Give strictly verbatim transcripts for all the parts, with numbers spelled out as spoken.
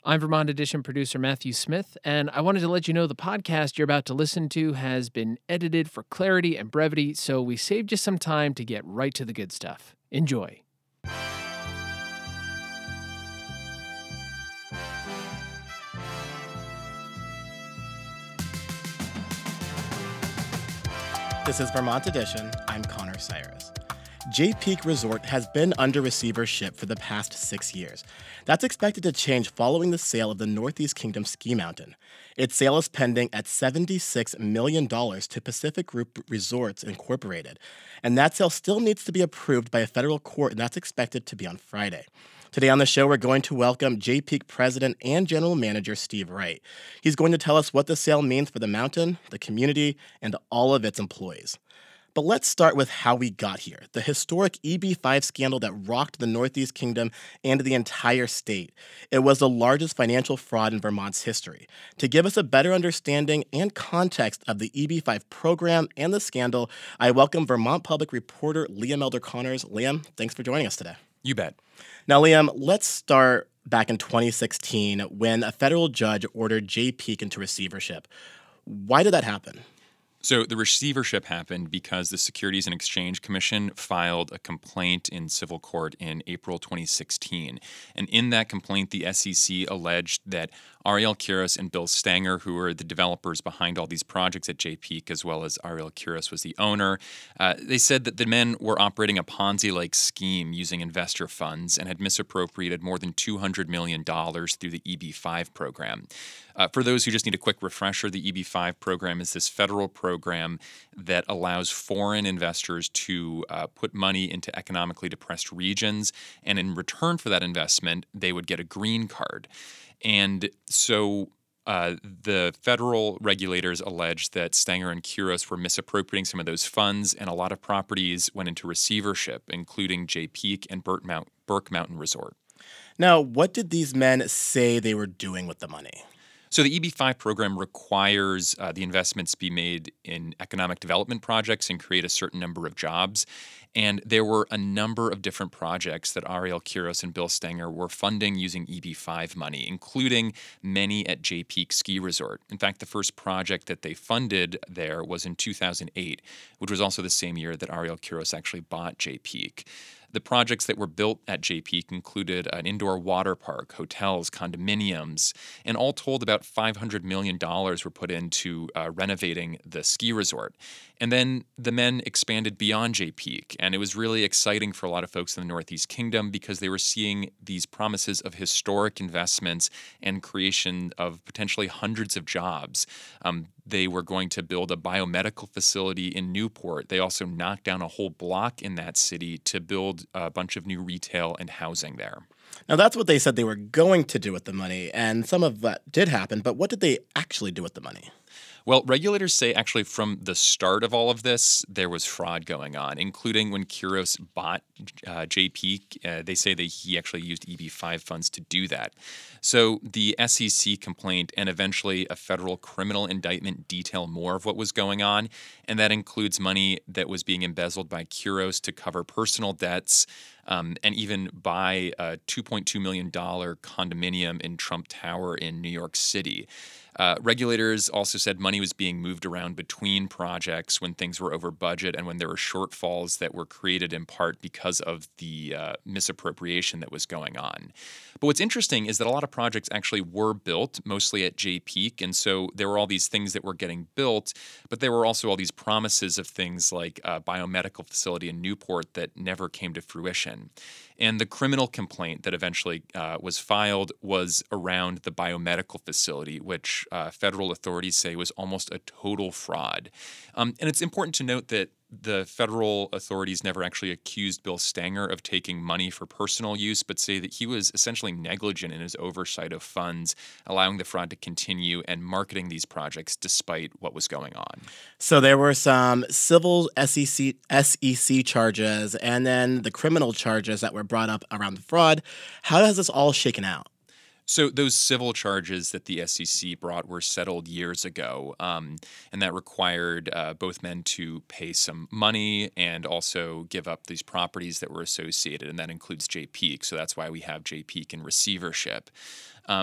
I'm Vermont Edition producer Matthew Smith, and I wanted to let you know the podcast you're about to listen to has been edited for clarity and brevity, so we saved you some time to get right to the good stuff. Enjoy. This is Vermont Edition. I'm Connor Cyrus. Jay Peak Resort has been under receivership for the past six years. That's expected to change following the sale of the Northeast Kingdom ski mountain. Its sale is pending at seventy-six million dollars to Pacific Group Resorts Incorporated, and that sale still needs to be approved by a federal court, and that's expected to be on Friday. Today on the show, we're going to welcome Jay Peak President and General Manager Steve Wright. He's going to tell us what the sale means for the mountain, the community, and all of its employees. But let's start with how we got here, the historic E B five scandal that rocked the Northeast Kingdom and the entire state. It was the largest financial fraud in Vermont's history. To give us a better understanding and context of the E B five program and the scandal, I welcome Vermont Public reporter Liam Elder Connors. Liam, thanks for joining us today. You bet. Now, Liam, let's start back in twenty sixteen when a federal judge ordered Jay Peak into receivership. Why did that happen? So the receivership happened because the Securities and Exchange Commission filed a complaint in civil court in April twenty sixteen. And in that complaint, the S E C alleged that Ariel Quiros and Bill Stanger, who were the developers behind all these projects at Jay Peak, as well as Ariel Quiros was the owner, uh, they said that the men were operating a Ponzi-like scheme using investor funds and had misappropriated more than two hundred million dollars through the E B five program. Uh, for those who just need a quick refresher, the E B five program is this federal program that allows foreign investors to uh, put money into economically depressed regions, and in return for that investment, they would get a green card. And so uh, the federal regulators alleged that Stanger and Quiros were misappropriating some of those funds, and a lot of properties went into receivership, including Jay Peak and Burt Mount- Burke Mountain Resort. Now, what did these men say they were doing with the money? So the E B five program requires uh, the investments be made in economic development projects and create a certain number of jobs. And there were a number of different projects that Ariel Quiros and Bill Stanger were funding using E B five money, including many at Jay Peak Ski Resort. In fact, the first project that they funded there was in two thousand eight, which was also the same year that Ariel Quiros actually bought Jay Peak. The projects that were built at Jay Peak included an indoor water park, hotels, condominiums, and all told about five hundred million dollars were put into uh, renovating the ski resort. And then the men expanded beyond Jay Peak, and it was really exciting for a lot of folks in the Northeast Kingdom because they were seeing these promises of historic investments and creation of potentially hundreds of jobs. Um, They were going to build a biomedical facility in Newport. They also knocked down a whole block in that city to build a bunch of new retail and housing there. Now, that's what they said they were going to do with the money, and some of that did happen, but what did they actually do with the money? Well, regulators say actually from the start of all of this, there was fraud going on, including when Quiros bought uh, Jay Peak. Uh, they say that he actually used E B five funds to do that. So the S E C complaint and eventually a federal criminal indictment detail more of what was going on, and that includes money that was being embezzled by Quiros to cover personal debts, um, and even buy a two point two million dollars condominium in Trump Tower in New York City. Uh, regulators also said money was being moved around between projects when things were over budget and when there were shortfalls that were created in part because of the uh, misappropriation that was going on. But what's interesting is that a lot of projects actually were built, mostly at Jay Peak, and so there were all these things that were getting built, but there were also all these promises of things like a biomedical facility in Newport that never came to fruition. And the criminal complaint that eventually uh, was filed was around the biomedical facility, which uh, federal authorities say was almost a total fraud. Um, and it's important to note that the federal authorities never actually accused Bill Stanger of taking money for personal use, but say that he was essentially negligent in his oversight of funds, allowing the fraud to continue and marketing these projects despite what was going on. So there were some civil S E C, S E C charges and then the criminal charges that were brought up around the fraud. How has this all shaken out? So those civil charges that the S E C brought were settled years ago, um, and that required uh, both men to pay some money and also give up these properties that were associated, and that includes Jay Peak. So that's why we have Jay Peak in receivership. Um,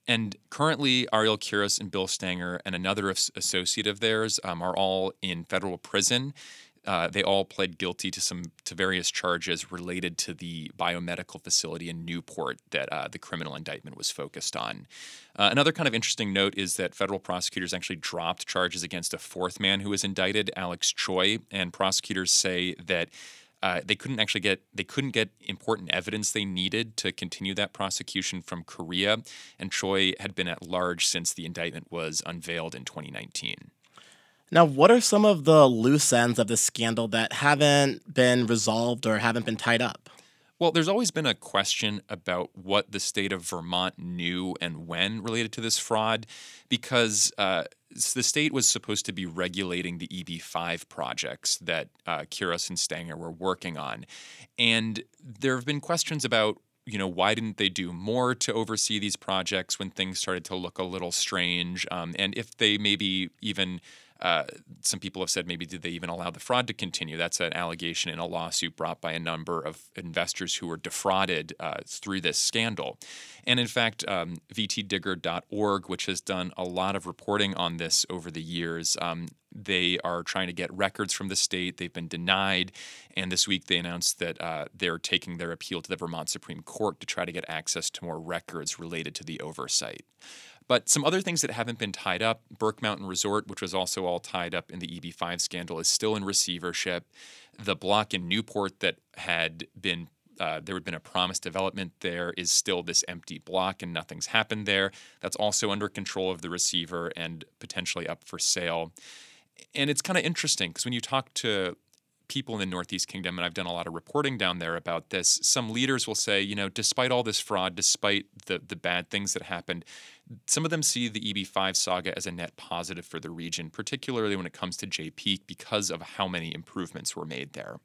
And currently, Ariel Quiros and Bill Stanger and another as- associate of theirs um, are all in federal prison. Uh, they all pled guilty to some to various charges related to the biomedical facility in Newport that uh, the criminal indictment was focused on. Uh, another kind of interesting note is that federal prosecutors actually dropped charges against a fourth man who was indicted, Alex Choi, and prosecutors say that uh, they couldn't actually get they couldn't get important evidence they needed to continue that prosecution from Korea, and Choi had been at large since the indictment was unveiled in twenty nineteen. Now, what are some of the loose ends of this scandal that haven't been resolved or haven't been tied up? Well, there's always been a question about what the state of Vermont knew and when related to this fraud, because uh, the state was supposed to be regulating the E B five projects that uh, Quiros and Stanger were working on. And there have been questions about, you know, why didn't they do more to oversee these projects when things started to look a little strange? Um, and if they maybe even Uh, some people have said maybe did they even allow the fraud to continue? That's an allegation in a lawsuit brought by a number of investors who were defrauded uh, through this scandal. And in fact, um, V T digger dot org, which has done a lot of reporting on this over the years, um, they are trying to get records from the state. They've been denied. And this week they announced that uh, they're taking their appeal to the Vermont Supreme Court to try to get access to more records related to the oversight. But some other things that haven't been tied up, Burke Mountain Resort, which was also all tied up in the E B five scandal, is still in receivership. The block in Newport that had been, uh, there had been a promised development there is still this empty block and nothing's happened there. That's also under control of the receiver and potentially up for sale. And it's kind of interesting because when you talk to people in the Northeast Kingdom, and I've done a lot of reporting down there about this, some leaders will say, you know, despite all this fraud, despite the the bad things that happened, some of them see the E B five saga as a net positive for the region, particularly when it comes to Jay Peak because of how many improvements were made there.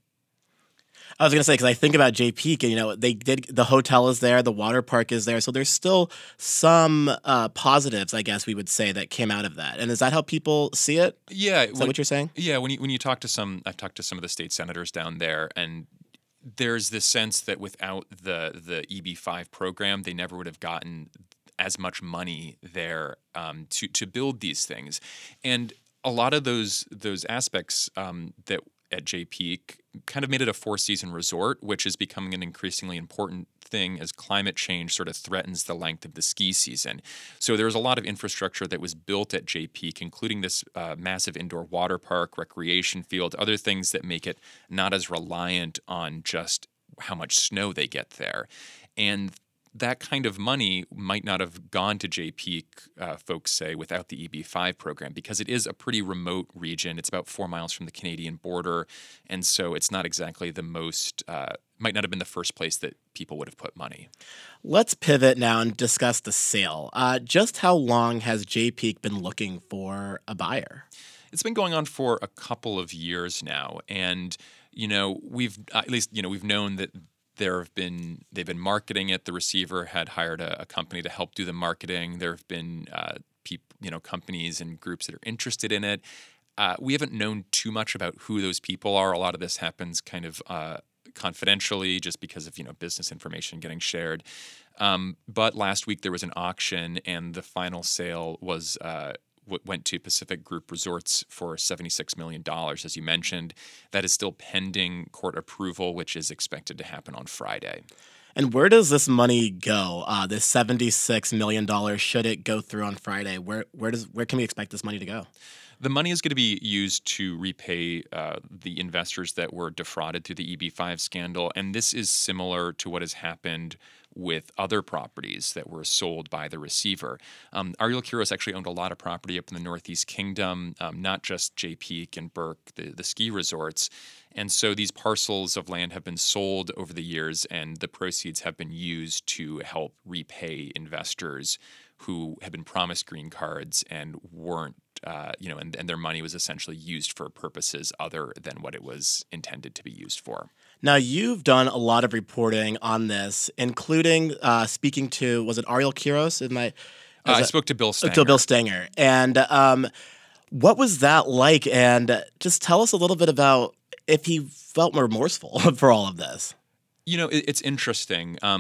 I was going to say, because I think about Jay Peak, and, you know, they did, the hotel is there, the water park is there. So there's still some uh, positives, I guess we would say, that came out of that. And is that how people see it? Yeah. Is that when, what you're saying? Yeah. When you, when you talk to some, I've talked to some of the state senators down there, and there's this sense that without the, the E B five program, they never would have gotten as much money there um, to, to build these things. And a lot of those, those aspects um, that at Jay Peak kind of made it a four-season resort, which is becoming an increasingly important thing as climate change sort of threatens the length of the ski season. So there was a lot of infrastructure that was built at Jay Peak, including this uh, massive indoor water park, recreation field, other things that make it not as reliant on just how much snow they get there. And that kind of money might not have gone to Jay Peak, uh, folks say, without the E B five program, because it is a pretty remote region. It's about four miles from the Canadian border, and so it's not exactly the most, uh, might not have been the first place that people would have put money. Let's pivot now and discuss the sale. Uh, just how long has Jay Peak been looking for a buyer? It's been going on for a couple of years now, and, you know, we've, at least, you know, we've known that There have been they've been marketing it. The receiver had hired a, a company to help do the marketing. There have been uh, people, you know, companies and groups that are interested in it. Uh, we haven't known too much about who those people are. A lot of this happens kind of uh, confidentially, just because of you know business information getting shared. Um, but last week there was an auction, and the final sale was. Uh, went to Pacific Group Resorts for seventy-six million dollars, as you mentioned. That is still pending court approval, which is expected to happen on Friday. And where does this money go? Uh, this seventy-six million dollars, should it go through on Friday, where where does where can we expect this money to go? The money is going to be used to repay uh, the investors that were defrauded through the E B five scandal, and this is similar to what has happened with other properties that were sold by the receiver. Um, Ariel Quiros actually owned a lot of property up in the Northeast Kingdom, um, not just Jay Peak and Burke, the, the ski resorts. And so these parcels of land have been sold over the years, and the proceeds have been used to help repay investors who had been promised green cards and weren't, uh, you know, and, and their money was essentially used for purposes other than what it was intended to be used for. Now, you've done a lot of reporting on this, including uh, speaking to, was it Ariel Quiros? In my, uh, I it, spoke to Bill Stanger. To Bill Stanger. And um, what was that like? And just tell us a little bit about if he felt remorseful for all of this. You know, it, it's interesting. Um,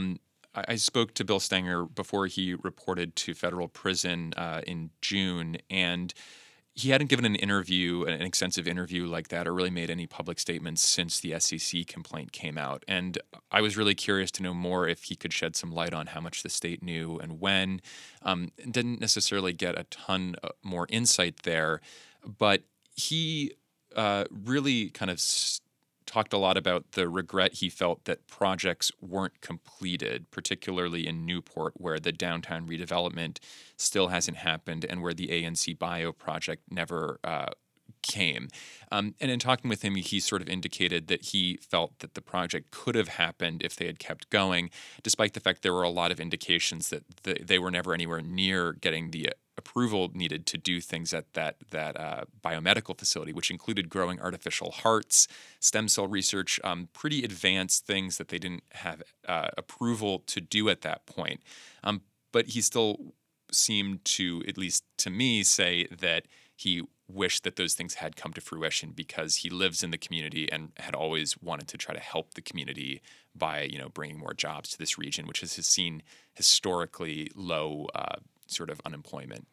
I, I spoke to Bill Stenger before he reported to federal prison uh, in June, and he hadn't given an interview, an extensive interview like that, or really made any public statements since the S E C complaint came out. And I was really curious to know more if he could shed some light on how much the state knew and when. Um, didn't necessarily get a ton more insight there, but he uh, really kind of st- talked a lot about the regret he felt that projects weren't completed, particularly in Newport, where the downtown redevelopment still hasn't happened and where the A N C Bio project never uh, came. Um, and in talking with him, he sort of indicated that he felt that the project could have happened if they had kept going, despite the fact there were a lot of indications that the, they were never anywhere near getting the approval needed to do things at that that uh, biomedical facility, which included growing artificial hearts, stem cell research, um, pretty advanced things that they didn't have uh, approval to do at that point. Um, but he still seemed to, at least to me, say that he wished that those things had come to fruition because he lives in the community and had always wanted to try to help the community by, you know, bringing more jobs to this region, which has seen historically low uh, sort of unemployment.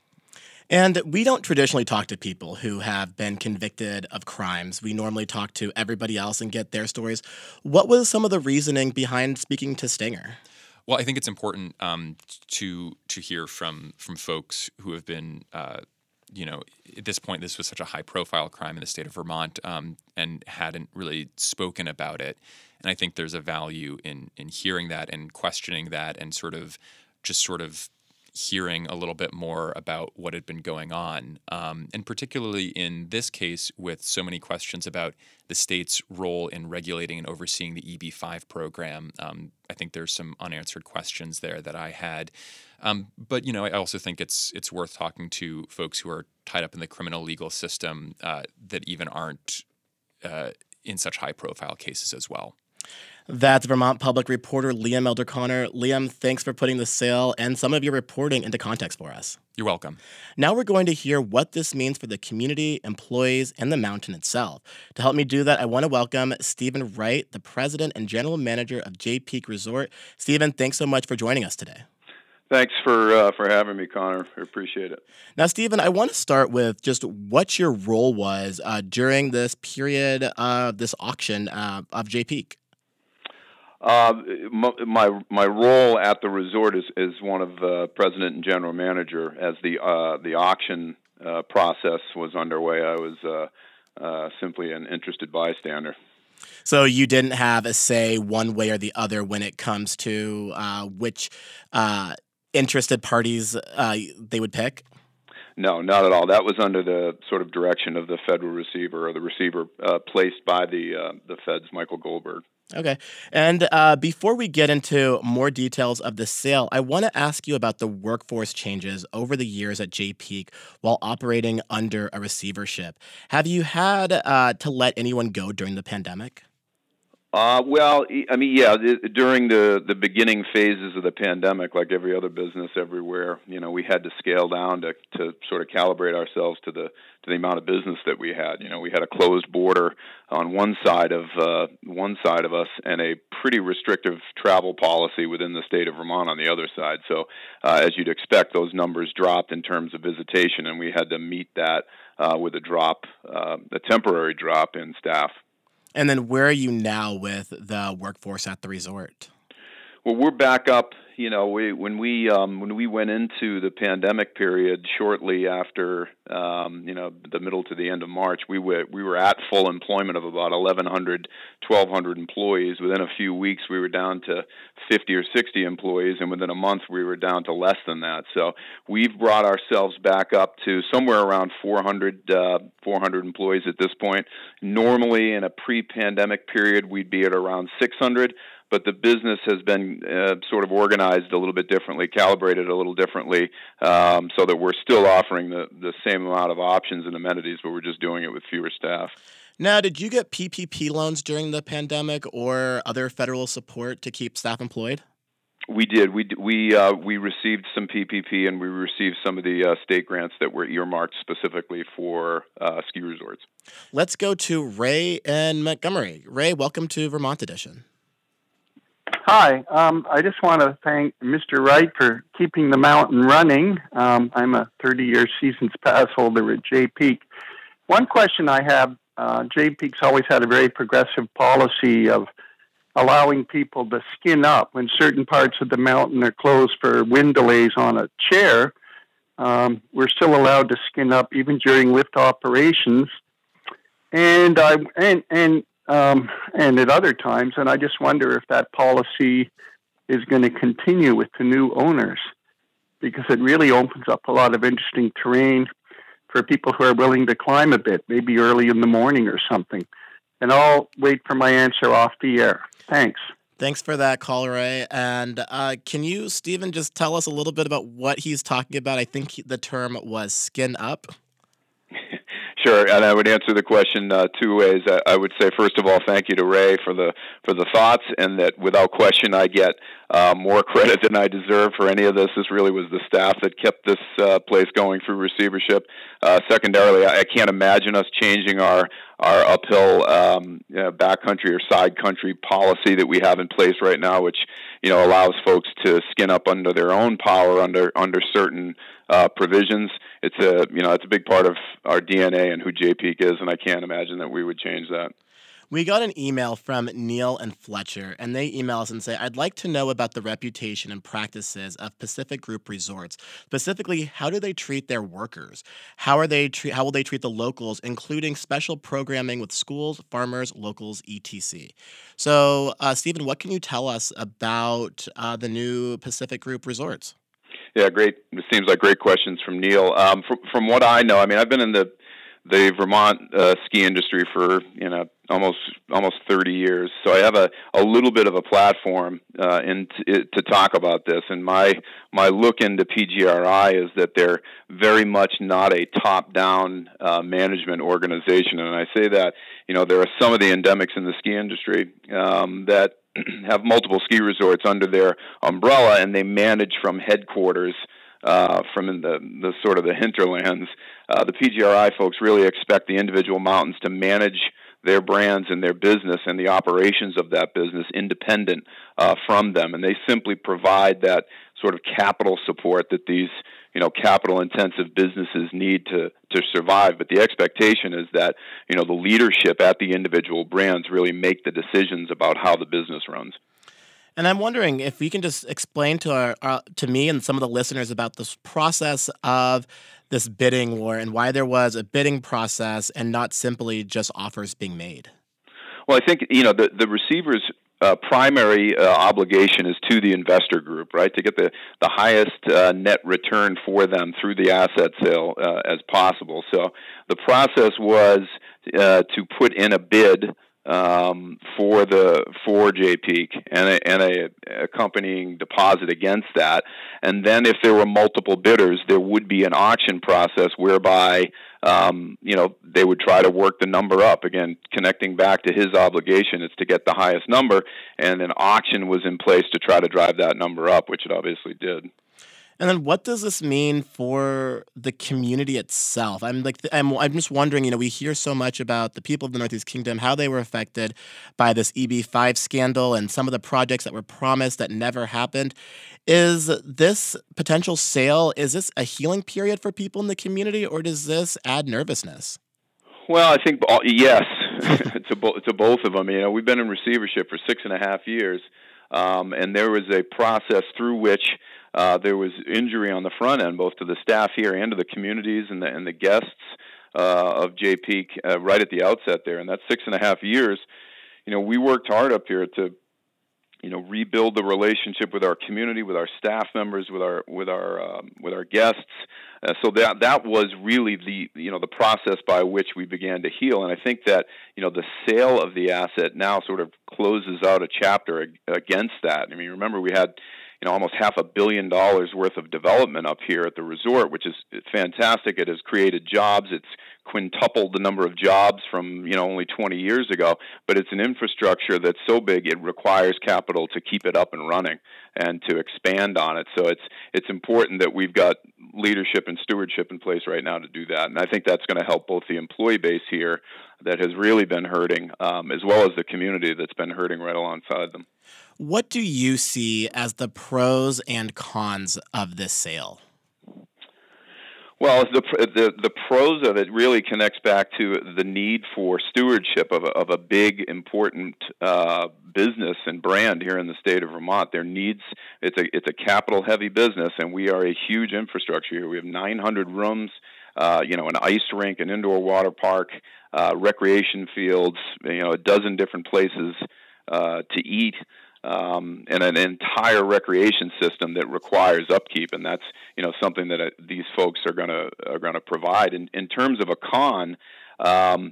And we don't traditionally talk to people who have been convicted of crimes. We normally talk to everybody else and get their stories. What was some of the reasoning behind speaking to Stenger? Well, I think it's important um, to to hear from from folks who have been, uh, you know, at this point, this was such a high-profile crime in the state of Vermont um, and hadn't really spoken about it. And I think there's a value in in hearing that and questioning that and sort of just sort of hearing a little bit more about what had been going on. Um, and particularly in this case, with so many questions about the state's role in regulating and overseeing the E B five program, um, I think there's some unanswered questions there that I had. Um, but, you know, I also think it's it's worth talking to folks who are tied up in the criminal legal system uh, that even aren't uh, in such high-profile cases as well. That's Vermont Public reporter Liam Elder Connor. Liam, thanks for putting the sale and some of your reporting into context for us. You're welcome. Now we're going to hear what this means for the community, employees, and the mountain itself. To help me do that, I want to welcome Stephen Wright, the president and general manager of Jay Peak Resort. Stephen, thanks so much for joining us today. Thanks for uh, for having me, Connor. I appreciate it. Now, Stephen, I want to start with just what your role was uh, during this period of this auction uh, of Jay Peak. Uh, my my role at the resort is, is one of uh, president and general manager. As the uh, the auction uh, process was underway, I was uh, uh, simply an interested bystander. So you didn't have a say one way or the other when it comes to uh, which uh, interested parties uh, they would pick? No, not at all. That was under the sort of direction of the federal receiver or the receiver uh, placed by the uh, the Fed's Michael Goldberg. Okay. And uh, before we get into more details of the sale, I want to ask you about the workforce changes over the years at Jay Peak while operating under a receivership. Have you had uh, to let anyone go during the pandemic? Uh, well, I mean, yeah, during the, the beginning phases of the pandemic, like every other business everywhere, you know, we had to scale down to, to sort of calibrate ourselves to the to the amount of business that we had. You know, we had a closed border on one side of uh, one side of us and a pretty restrictive travel policy within the state of Vermont on the other side. So, uh, as you'd expect, those numbers dropped in terms of visitation, and we had to meet that uh, with a drop, uh, a temporary drop in staff. And then where are you now with the workforce at the resort? Well, we're back up. You know, we when we um, when we went into the pandemic period shortly after, um, you know, the middle to the end of March, we were we were at full employment of about eleven hundred, twelve hundred employees. Within a few weeks, we were down to fifty or sixty employees, and within a month, we were down to less than that. So we've brought ourselves back up to somewhere around four hundred, uh, four hundred employees at this point. Normally, in a pre-pandemic period, we'd be at around six hundred. But the business has been uh, sort of organized a little bit differently, calibrated a little differently, um, so that we're still offering the, the same amount of options and amenities, but we're just doing it with fewer staff. Now, did you get P P P loans during the pandemic or other federal support to keep staff employed? We did. We we uh, we received some P P P, and we received some of the uh, state grants that were earmarked specifically for uh, ski resorts. Let's go to Ray in Montgomery. Ray, welcome to Vermont Edition. Hi. Um, I just want to thank Mister Wright for keeping the mountain running. Um, I'm a thirty-year seasons pass holder at Jay Peak. One question I have, uh, Jay Peak's always had a very progressive policy of allowing people to skin up when certain parts of the mountain are closed for wind delays on a chair. Um, we're still allowed to skin up even during lift operations. And I and and um, and at other times, and I just wonder if that policy is going to continue with the new owners, because it really opens up a lot of interesting terrain for people who are willing to climb a bit, maybe early in the morning or something. And I'll wait for my answer off the air. Thanks. Thanks for that call, Ray. And uh, can you, Stephen, just tell us a little bit about what he's talking about? I think he, the term was skin up. Sure, and I would answer the question uh, two ways. I, I would say, first of all, thank you to Ray for the for the thoughts, and that without question, I get uh, more credit than I deserve for any of this. This really was the staff that kept this uh, place going through receivership. Uh, secondarily, I, I can't imagine us changing our our uphill um, you know, backcountry or side country policy that we have in place right now, which you know allows folks to skin up under their own power under under certain Uh, provisions. It's a you know it's a big part of our D N A and who Jay Peak is, and I can't imagine that we would change that. We got an email from Neil and Fletcher, and they email us and say, I'd like to know about the reputation and practices of Pacific Group Resorts. Specifically, how do they treat their workers? How are they treat, how will they treat the locals, including special programming with schools, farmers, locals, et cetera. So, uh, Stephen, what can you tell us about uh, the new Pacific Group Resorts? Yeah, great. It seems like great questions from Neil. Um, from, from what I know, I mean, I've been in the the Vermont uh, ski industry for you know almost almost thirty years, so I have a, a little bit of a platform uh, in t- to talk about this. And my my look into P G R I is that they're very much not a top-down uh, management organization. And I say that you know there are some of the endemics in the ski industry um, that have multiple ski resorts under their umbrella, and they manage from headquarters, uh, from in the, the sort of the hinterlands. Uh, the P G R I folks really expect the individual mountains to manage their brands and their business and the operations of that business independent uh, from them, and they simply provide that sort of capital support that these you know capital-intensive businesses need to to survive. But the expectation is that you know the leadership at the individual brands really make the decisions about how the business runs. And I'm wondering if we can just explain to our, uh, to me and some of the listeners about this process of this bidding war and why there was a bidding process and not simply just offers being made. Well, I think you know the the receivers. Uh, primary uh, obligation is to the investor group, right, to get the, the highest uh, net return for them through the asset sale uh, as possible. So the process was uh, to put in a bid um, for the for Jay Peak and a, and a accompanying deposit against that, and then if there were multiple bidders, there would be an auction process whereby Um, you know, they would try to work the number up. Again, connecting back to his obligation, it's to get the highest number, and an auction was in place to try to drive that number up, which it obviously did. And then, what does this mean for the community itself? I'm like, I'm, I'm just wondering. You know, we hear so much about the people of the Northeast Kingdom, how they were affected by this E B five scandal, and some of the projects that were promised that never happened. Is this potential sale, is this a healing period for people in the community, or does this add nervousness? Well, I think yes, to, bo- to both of them. You know, we've been in receivership for six and a half years, um, and there was a process through which uh, there was injury on the front end, both to the staff here and to the communities and the and the guests uh, of Jay Peak uh, right at the outset there. And that six and a half years, you know, we worked hard up here to you know, rebuild the relationship with our community, with our staff members, with our with our um, with our guests. Uh, so that that was really the you know the process by which we began to heal. And I think that you know the sale of the asset now sort of closes out a chapter ag- against that. I mean, remember we had you know almost half a billion dollars worth of development up here at the resort, which is fantastic. It has created jobs. It's quintupled the number of jobs from you know only twenty years ago, but it's an infrastructure that's so big it requires capital to keep it up and running and to expand on it. So it's it's important that we've got leadership and stewardship in place right now to do that, and I think that's going to help both the employee base here that has really been hurting, um, as well as the community that's been hurting right alongside them. What do you see as the pros and cons of this sale? Well, the, the the pros of it really connects back to the need for stewardship of a, of a big, important uh, business and brand here in the state of Vermont. There needs it's a it's a capital heavy business, and we are a huge infrastructure here. We have nine hundred rooms, uh, you know, an ice rink, an indoor water park, uh, recreation fields, you know, a dozen different places uh, to eat. Um, and an entire recreation system that requires upkeep, and that's you know something that uh, these folks are going to are going to provide. In, in terms of a con, um,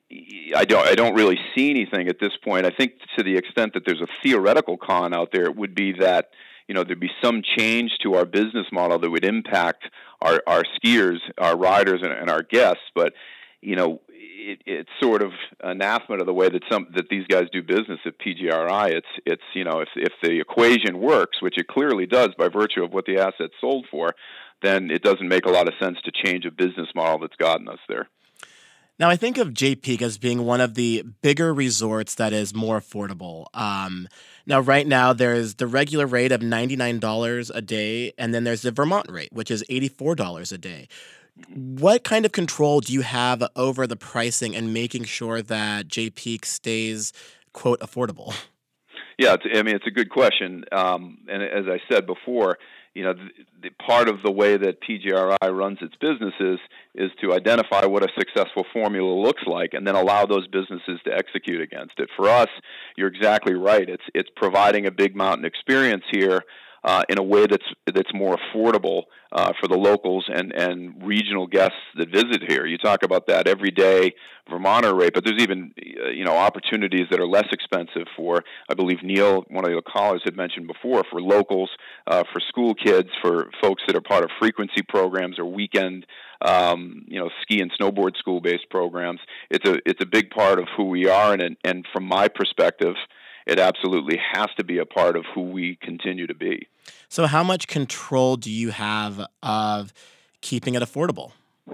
I don't I don't really see anything at this point. I think to the extent that there's a theoretical con out there, it would be that you know there'd be some change to our business model that would impact our our skiers, our riders, and, and our guests. But you know. It, it's sort of anathema to the way that some that these guys do business at P G R I. It's it's you know if if the equation works, which it clearly does by virtue of what the asset's sold for, then it doesn't make a lot of sense to change a business model that's gotten us there. Now, I think of Jay-Peak as being one of the bigger resorts that is more affordable. Um, now, right now, there's the regular rate of ninety-nine dollars a day, and then there's the Vermont rate, which is eighty-four dollars a day. What kind of control do you have over the pricing and making sure that Jay-Peak stays, quote, affordable? Yeah, it's, I mean, it's a good question. Um, and as I said before, you know, the, the part of the way that P G R I runs its businesses is to identify what a successful formula looks like and then allow those businesses to execute against it. For us, you're exactly right. It's it's providing a big mountain experience here Uh, in a way that's that's more affordable uh, for the locals and, and regional guests that visit here. You talk about that everyday Vermonter rate, but there's even uh, you know opportunities that are less expensive for, I believe Neil, one of the callers had mentioned before, for locals, uh, for school kids, for folks that are part of frequency programs or weekend um, you know ski and snowboard school-based programs. It's a it's a big part of who we are, and and from my perspective, it absolutely has to be a part of who we continue to be. So how much control do you have of keeping it affordable?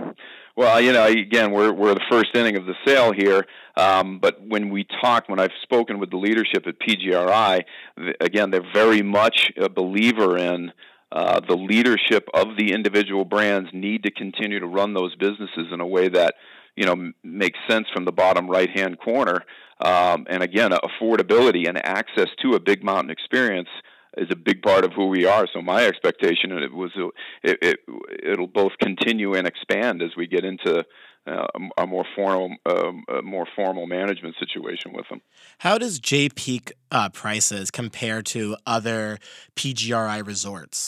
Well, you know, again, we're we're the first inning of the sale here, um, but when we talk, when I've spoken with the leadership at P G R I, again, they're very much a believer in uh, the leadership of the individual brands need to continue to run those businesses in a way that you know, m- makes sense from the bottom right-hand corner. Um, and again, affordability and access to a big mountain experience is a big part of who we are. So my expectation it was it, it it'll both continue and expand as we get into uh, a more formal um, a more formal management situation with them. How does Jay-Peak uh, prices compare to other P G R I resorts?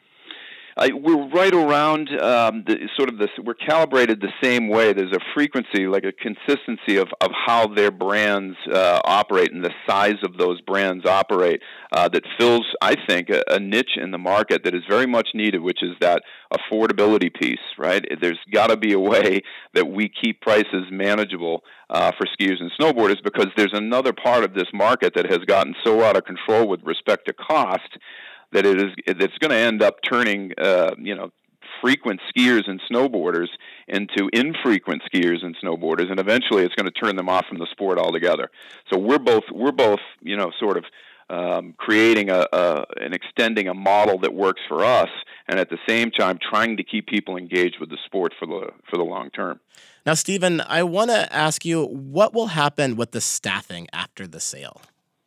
Uh, we're right around um, the sort of this. We're calibrated the same way. There's a frequency, like a consistency of, of how their brands uh, operate and the size of those brands operate uh, that fills, I think, a, a niche in the market that is very much needed, which is that affordability piece. Right? There's got to be a way that we keep prices manageable uh, for skiers and snowboarders, because there's another part of this market that has gotten so out of control with respect to cost that it is it's going to end up turning uh, you know frequent skiers and snowboarders into infrequent skiers and snowboarders, and eventually it's going to turn them off from the sport altogether. So we're both we're both you know sort of um, creating a, a and extending a model that works for us, and at the same time trying to keep people engaged with the sport for the for the long term. Now, Stephen, I want to ask you, what will happen with the staffing after the sale?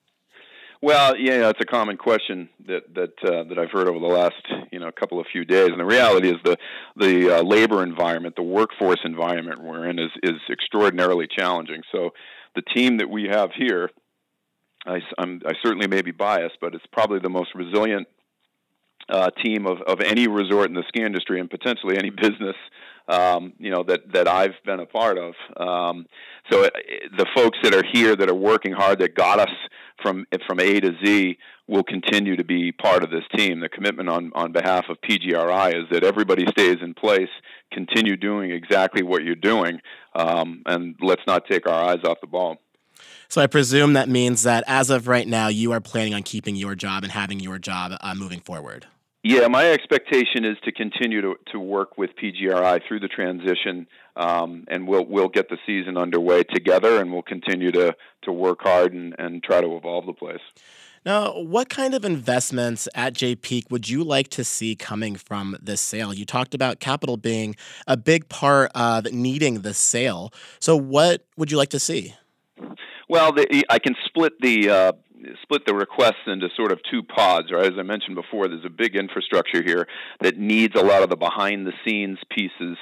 Well, yeah, it's a common question that that uh, that I've heard over the last you know couple of few days, and the reality is the the uh, labor environment, the workforce environment we're in is is extraordinarily challenging. So, the team that we have here, I, I'm, I certainly may be biased, but it's probably the most resilient uh, team of, of any resort in the ski industry, and potentially any business um, you know that that I've been a part of. Um, so it, the folks that are here that are working hard, that got us from from A to Z, will continue to be part of this team. The commitment on, on behalf of P G R I is that everybody stays in place, continue doing exactly what you're doing, um, and let's not take our eyes off the ball. So I presume that means that as of right now, you are planning on keeping your job and having your job uh, moving forward. Yeah, my expectation is to continue to, to work with P G R I through the transition, um, and we'll we'll get the season underway together, and we'll continue to, to work hard and, and try to evolve the place. Now, what kind of investments at Jay Peak would you like to see coming from this sale? You talked about capital being a big part of needing the sale. So what would you like to see? Well, the, I can split the uh, split the requests into sort of two pods. Right, as I mentioned before, there's a big infrastructure here that needs a lot of the behind-the-scenes pieces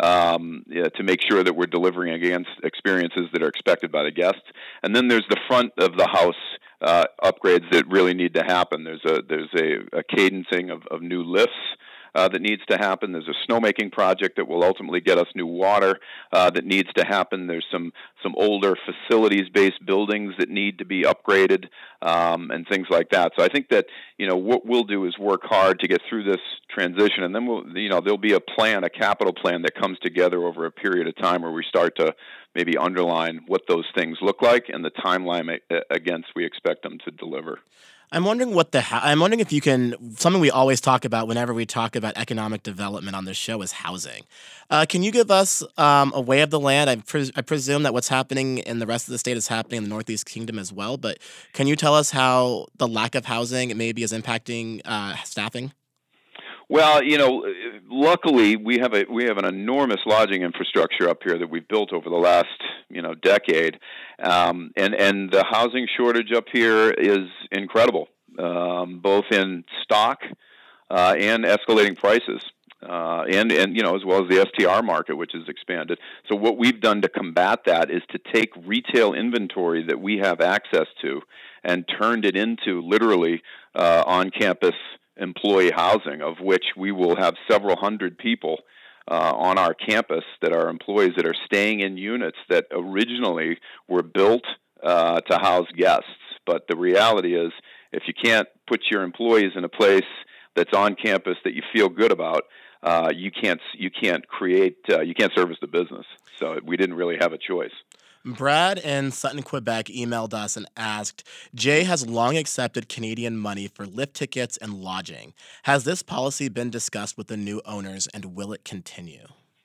um, yeah, to make sure that we're delivering against experiences that are expected by the guests. And then there's the front of the house uh, upgrades that really need to happen. There's a there's a, a cadencing of, of new lifts Uh, that needs to happen. There's a snowmaking project that will ultimately get us new water uh, that needs to happen. There's some some older facilities-based buildings that need to be upgraded um, and things like that. So I think that you know what we'll do is work hard to get through this transition, and then we'll you know there'll be a plan, a capital plan that comes together over a period of time where we start to maybe underline what those things look like and the timeline against we expect them to deliver. I'm wondering what the I'm wondering if you can something we always talk about whenever we talk about economic development on this show is housing. Uh, can you give us um, a way of the land? I, pres- I presume that what's happening in the rest of the state is happening in the Northeast Kingdom as well. But can you tell us how the lack of housing maybe is impacting uh, staffing? Well, you know, luckily we have a we have an enormous lodging infrastructure up here that we've built over the last you know decade, um, and and the housing shortage up here is incredible, um, both in stock uh, and escalating prices, uh, and and you know as well as the S T R market, which has expanded. So what we've done to combat that is to take retail inventory that we have access to and turned it into literally uh, on-campus employee housing, of which we will have several hundred people uh, on our campus that are employees that are staying in units that originally were built uh, to house guests. But the reality is, if you can't put your employees in a place that's on campus that you feel good about, uh, you can't you can't create uh, you can't service the business. So we didn't really have a choice. Brad in Sutton, Quebec emailed us and asked, Jay has long accepted Canadian money for lift tickets and lodging. Has this policy been discussed with the new owners, and will it continue?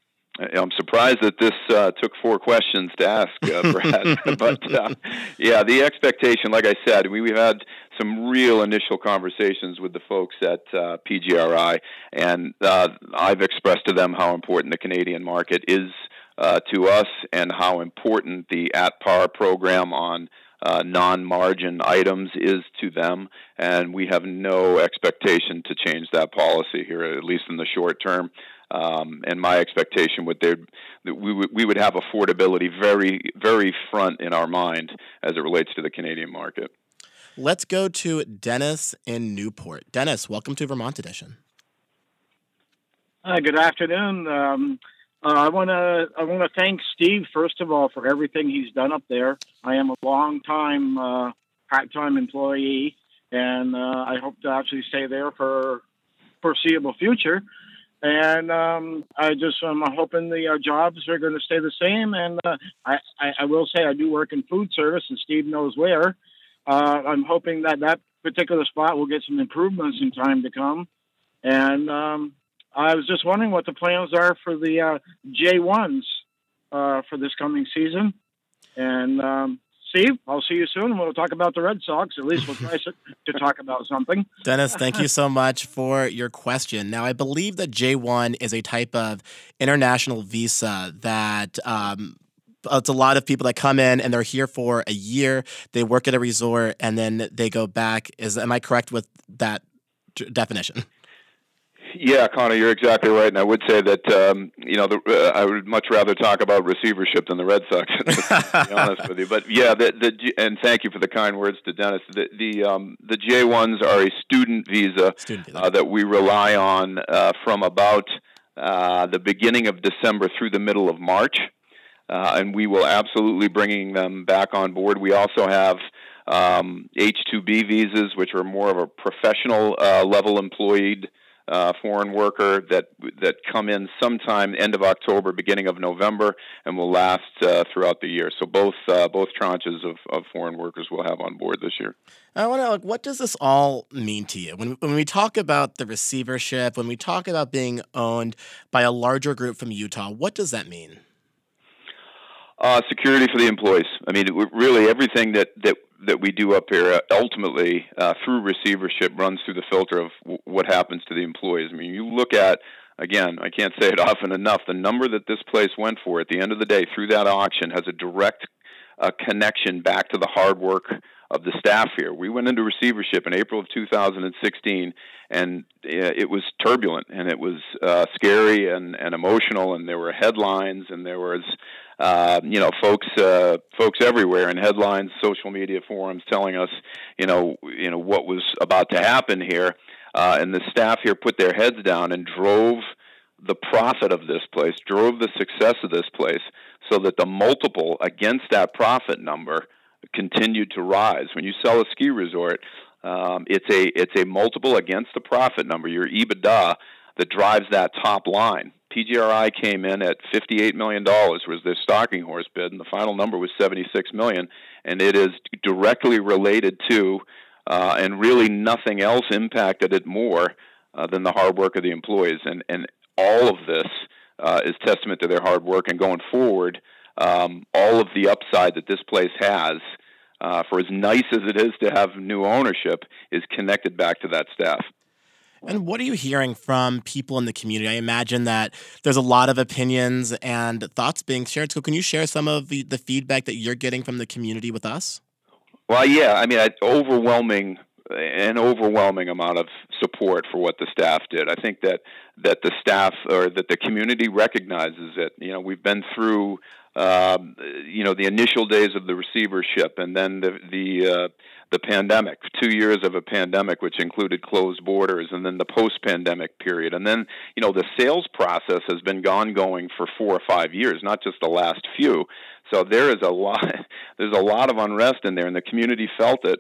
I'm surprised that this uh, took four questions to ask, uh, Brad. but, uh, yeah, the expectation, like I said, we, we've had some real initial conversations with the folks at uh, P G R I, and uh, I've expressed to them how important the Canadian market is Uh, to us and how important the At Par program on uh, non-margin items is to them, and we have no expectation to change that policy here, at least in the short term. Um, and my expectation would that we would we would have affordability very very front in our mind as it relates to the Canadian market. Let's go to Dennis in Newport. Dennis, welcome to Vermont Edition. Hi, good afternoon. Um, Uh, I want to I want to thank Steve, first of all, for everything he's done up there. I am a long-time uh, part-time employee, and uh, I hope to actually stay there for foreseeable future. And um, I just I'm hoping the uh, jobs are going to stay the same. And uh, I, I, I will say I do work in food service, and Steve knows where. Uh, I'm hoping that that particular spot will get some improvements in time to come. And um, I was just wondering what the plans are for the uh, J ones uh, for this coming season. And um, Steve, I'll see you soon, and we'll talk about the Red Sox. At least we'll try to talk about something. Dennis, thank you so much for your question. Now, I believe that J one is a type of international visa that um, it's a lot of people that come in and they're here for a year. They work at a resort, and then they go back. Is am I correct with that d- definition? Yeah, Connor, you're exactly right, and I would say that um, you know the, uh, I would much rather talk about receivership than the Red Sox. To be honest with you, but yeah, the, the and thank you for the kind words to Dennis. The the, um, the J ones are a student visa, student visa. Uh, that we rely on uh, from about uh, the beginning of December through the middle of March, uh, and we will absolutely bringing them back on board. We also have um, H two B visas, which are more of a professional uh, level employed Uh, foreign worker that that come in sometime end of October, beginning of November, and will last uh, throughout the year. So both uh, both tranches of, of foreign workers will have on board this year. I want to. Like, what does this all mean to you when when we talk about the receivership? When we talk about being owned by a larger group from Utah, what does that mean? Uh, security for the employees. I mean, it, really, everything that, that that we do up here uh, ultimately uh, through receivership runs through the filter of w- what happens to the employees. I mean, you look at, again, I can't say it often enough, the number that this place went for at the end of the day through that auction has a direct uh, connection back to the hard work of the staff here. We went into receivership in April of two thousand sixteen, and uh, it was turbulent, and it was uh, scary and, and emotional, and there were headlines, and there was, uh, you know, folks uh, folks everywhere in headlines, social media forums telling us, you know, you know what was about to happen here, uh, and the staff here put their heads down and drove the profit of this place, drove the success of this place, so that the multiple against that profit number continued to rise. When you sell a ski resort, um, it's a it's a multiple against the profit number, your EBITDA, that drives that top line. P G R I came in at fifty-eight million dollars was their stalking horse bid, and the final number was seventy-six million dollars, and it is directly related to, uh, and really nothing else impacted it more uh, than the hard work of the employees. And, and all of this uh, is testament to their hard work, and going forward, Um, all of the upside that this place has, uh, for as nice as it is to have new ownership, is connected back to that staff. And what are you hearing from people in the community? I imagine that there's a lot of opinions and thoughts being shared. So can you share some of the, the feedback that you're getting from the community with us? Well, yeah, I mean, overwhelming an overwhelming amount of support for what the staff did. I think that that the staff or that the community recognizes it. You know, we've been through um, you know the initial days of the receivership, and then the the uh, the pandemic, two years of a pandemic, which included closed borders, and then the post-pandemic period, and then you know the sales process has been ongoing for four or five years, not just the last few. So there is a lot. There's a lot of unrest in there, and the community felt it.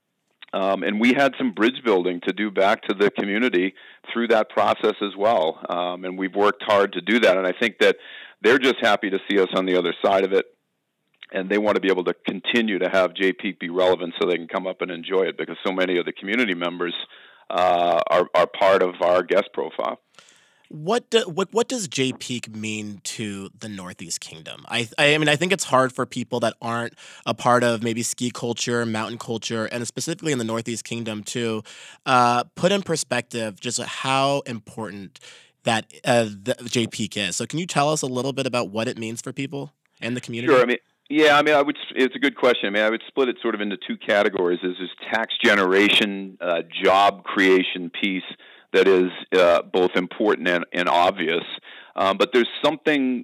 Um, and we had some bridge building to do back to the community through that process as well. Um, and we've worked hard to do that. And I think that they're just happy to see us on the other side of it. And they want to be able to continue to have Jay Peak be relevant so they can come up and enjoy it, because so many of the community members uh, are, are part of our guest profile. What, do, what what does Jay Peak mean to the Northeast Kingdom? I I mean, I think it's hard for people that aren't a part of maybe ski culture, mountain culture, and specifically in the Northeast Kingdom to uh, put in perspective just how important that uh, the Jay Peak is. So can you tell us a little bit about what it means for people and the community? Sure. I mean, yeah, I mean, I would. It's a good question. I mean, I would split it sort of into two categories. There's this tax generation, uh, job creation piece that is uh, both important and, and obvious. Um, but there's something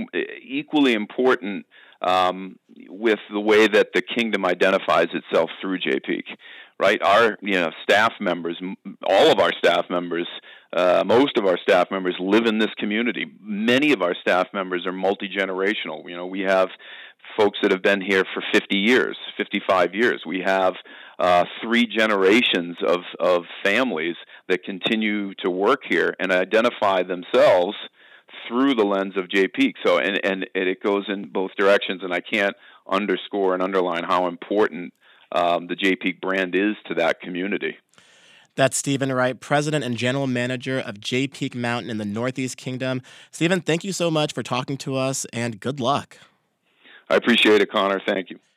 equally important um, with the way that the kingdom identifies itself through Jay Peak, right? Our you know staff members, all of our staff members, uh, most of our staff members live in this community. Many of our staff members are multi-generational. You know, we have folks that have been here for fifty years, fifty-five years. We have uh, three generations of, of families that continue to work here and identify themselves through the lens of Jay Peak. So, and, and it goes in both directions, and I can't underscore and underline how important um, the Jay Peak brand is to that community. That's Stephen Wright, President and General Manager of Jay Peak Mountain in the Northeast Kingdom. Stephen, thank you so much for talking to us, and good luck. I appreciate it, Connor. Thank you.